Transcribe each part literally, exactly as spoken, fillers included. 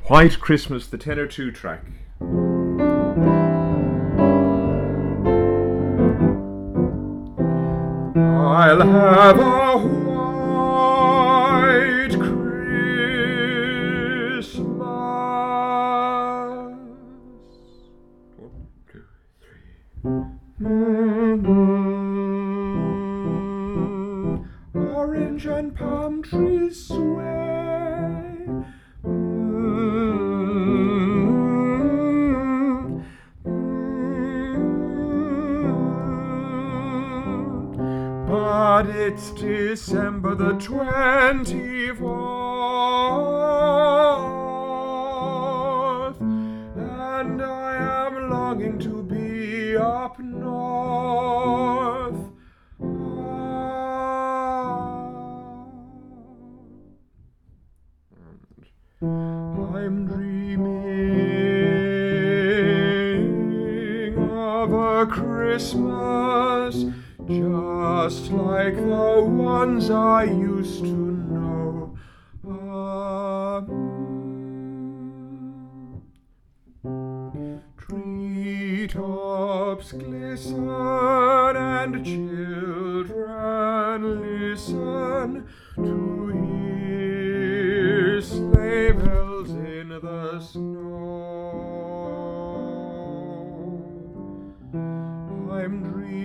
White Christmas, the tenor two track. I'll have a white Christmas. One, two, three. Mm-hmm. Orange and palm trees sway. Mm-hmm. Mm-hmm. But it's December the twenty-fourth, and I am longing to be up north. I'm dreaming of a Christmas just like the ones I used to know. Um, treetops glisten and children listen to hear sleigh bells in the snow. I'm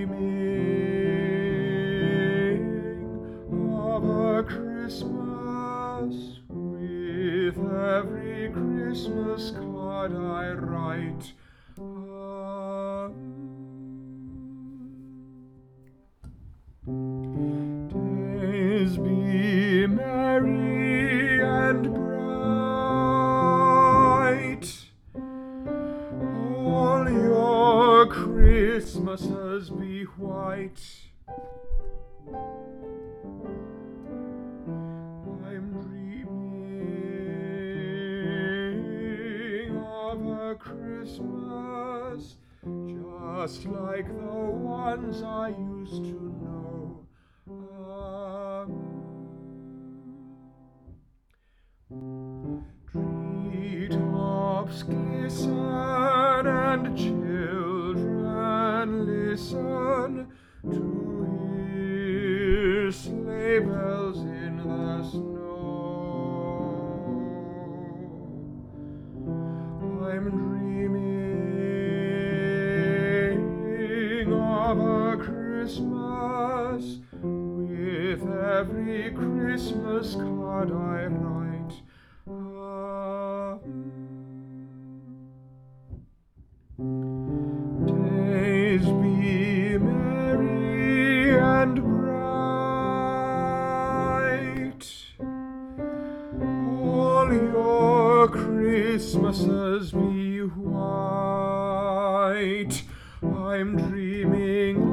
dreaming of a Christmas with every Christmas card I write. Um, days be merry and bright. All your Christmases be white. I'm dreaming of a Christmas just like the ones I used to know. Um, treetops glisten and children listen to hear sleigh bells in the snow. I'm dreaming of a Christmas with every Christmas card I write. Um, days be merry and bright. All your Christmases be white. I'm dreaming